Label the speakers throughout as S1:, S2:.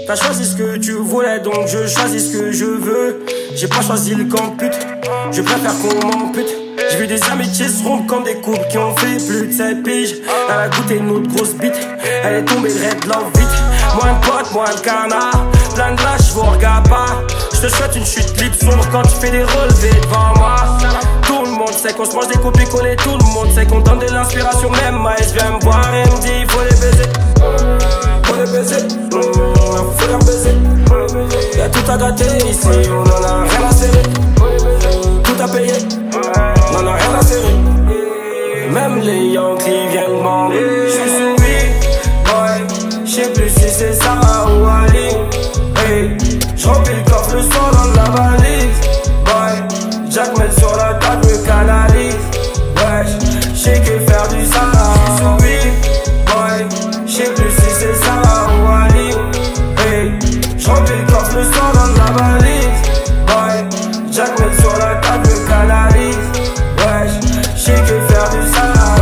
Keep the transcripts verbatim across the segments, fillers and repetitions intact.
S1: T'as choisi ce que tu voulais, donc je choisis ce que je veux. J'ai pas choisi le camp pute, je préfère qu'on m'ampute. J'ai vu des amitiés se rompre comme des couples qui ont fait plus de sept piges. Elle a goûté une autre grosse bite, elle est tombée raide love vite. Moins de potes, moins de canards, plein de lâches, je vous regarde pas. Je te souhaite une chute libre sombre quand tu fais des relevés devant moi. Tout le monde sait qu'on se mange des copies-collées, tout le monde sait qu'on donne de l'inspiration. Même Maïs vient me voir et me dit faut les baiser. Faut les baiser, mmh, faut les baiser. Y'a tout à gâter ici, on en a rien à serrer. Tout à payer, on en a rien à serrer. Même les Yankees viennent demander. J'suis soumis, boy, j'sais plus si c'est Sarah ou Ali. Hey, j'remplis le coffre le soir dans la valise. Boy, Jack met sur la table, me canalise. Wesh, j'sais que faire du Sarah. J'suis soumis, boy, j'sais plus si c'est Sarah ou Ali. Hey, j'remplis le coffre le soir dans la valise. Boy, Jack met sur la table, me canalise. Wesh, j'sais que faire du Sarah.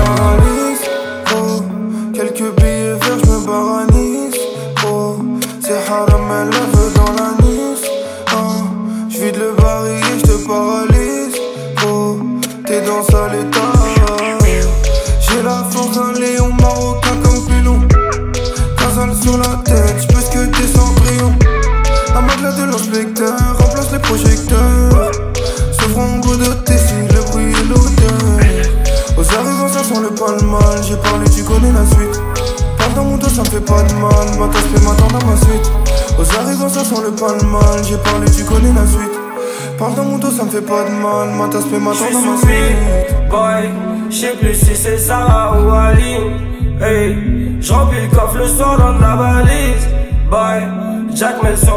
S2: Oh, quelques billets verts, j'me barre à Nice. Oh, c'est haram, elle la veut dans la Nice. Oh, j'vide le barillet, j'te paralyse. Oh, t'es dans sale état. J'ai la force d'un lion marocain comme pilon. Casal sur la tête, j'peux ce que t'es Cendrillon. Un matelas de l'inspecteur remplace les projecteurs. Ce frambo de Tessie, le bruit et l'odeur. Aux arrivants ça sent le palmal. J'ai parlé, tu connais la suite. Parle dans mon dos, ça me fait pas de mal. Ma tasse fait m'attendre à ma suite. Aux arrivants ça sent le palmal. J'ai parlé, tu connais la suite. Parle dans mon dos, ça me fait pas de mal. Ma tasse fait m'attendre à ma suite.
S1: Boy, j'sais plus si c'est Sarah ou Ali. Hey, j'remplis le coffre le soir dans de la valise. Boy, Jack met sur